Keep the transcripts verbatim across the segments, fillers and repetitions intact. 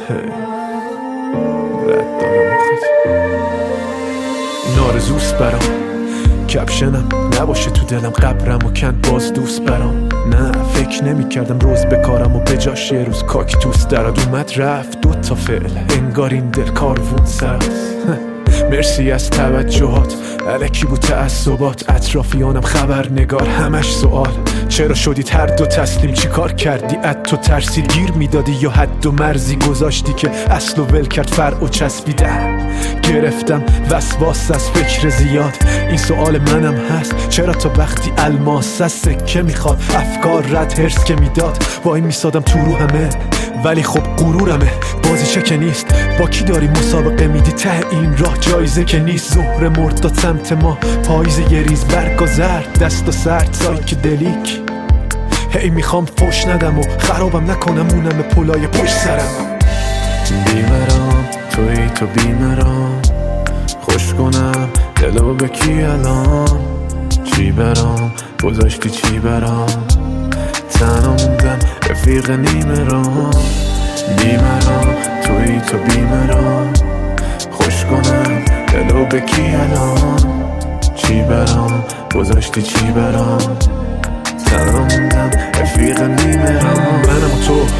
رد دارم آخد این آرزوست برام، کپشنم نباشه تو دلم، قبرم و کند باز دوست برام. نه فکر نمی کردم روز بکارم و بجاش یه روز کاکتوس دراد اومد رفت دو تا فعل، انگار این دل کاروون سراست. مرسی از توجهات، الکی بود تعصبات، اطرافیانم خبرنگار همش سوال. چرا شدید هر دو تسلیم، چی کار کردی اد تو ترسید گیر میدادی یا حد و مرزی گذاشتی که اصل و ول کرد فرع و چسبیده. گرفتم وسواس از فکر زیاد، این سوال منم هست چرا تا وقتی الماس از سکه میخواد افکار رد هرس که میداد وای میسادم تو رو همه. ولی خب غرورمه بازیشه که نیست، با کی داری مسابقه میدی ته این راه جایزه که نیست. ظهر مرد داد سمت ما پاییز یه ریز برگ و زرد، دست و سرد سایک دلیک. هی میخوام فوش ندم و خرابم نکنم اونم پلای پشت سرم. بیمرام توی تو بیمرام، خوش کنم دلو به کی الان. چی برام گذاشتی چی برام، تنها موندم رفیق نیمه رام. بیمرام توی تو بیمرام، خوش کنم دلو به کی الان. چی برام گذاشتی چی برام، تنها موندم رفیق نیمه رام. منم و تو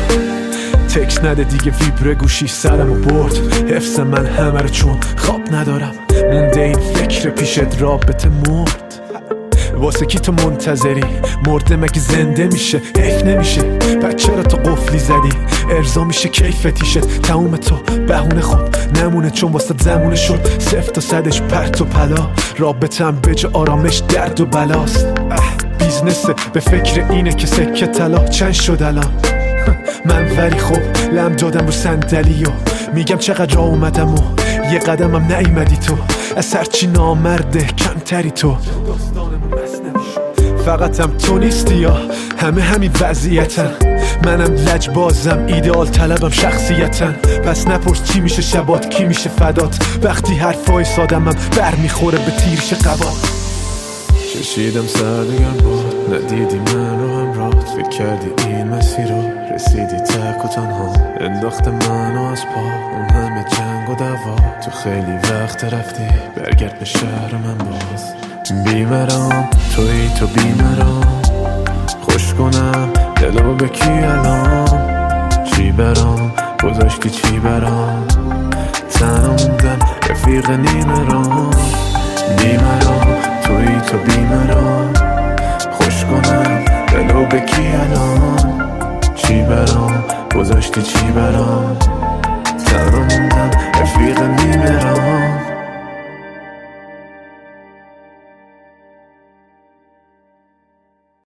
تکس نده دیگه ویبره گوشی سرمو برد. حفظ من همه رو چون خواب ندارم، مونده این فکر پیشت رابطه مرد. واسه کی تو منتظری مرده مگه زنده میشه؟ حیف نمیشه پس چرا تو قفلی زدی؟ ارضا میشه کیفتیشت تموم تو بهونه خوب نمونه، چون واسه زمونه شد صفر تا صدش پرت و پلا. رابطم به جا آرامش درد و بلاست. بیزنسه به فکر اینه که سکه طلا چند شد الان. من ولی خب لم دادم رو صندلی و میگم چقدر راه اومدم و یه قدمم نیومدی تو. از هرچی نامرده کمتری تو. فقط هم تو نیستی یا همه همین وضعیتن. منم لجبازم ایدئال طلبم شخصیتن. پس نپرس چی میشه شبات کی میشه فدات، وقتی حرفای سادمم بر میخوره به تیرش قبات. کشیدم سردگم باد، ندیدی من رو همراهت، فکر کردی این مسیر رو رسیدی تک و تنها. انداختم منو از پا اون همه جنگ و دعوا، تو خیلی وقت رفتی برگرد به شهر من باز. بیمرام توی تو بیمرام، خوش کنم دلو به کی الان. چی برام گذاشتی چی برام، تنها موندم رفیق نیمه رام. بیمرام توی تو بیمرام، خوش کنم دلو به کی الان. چی برام گذاشتی چی برام،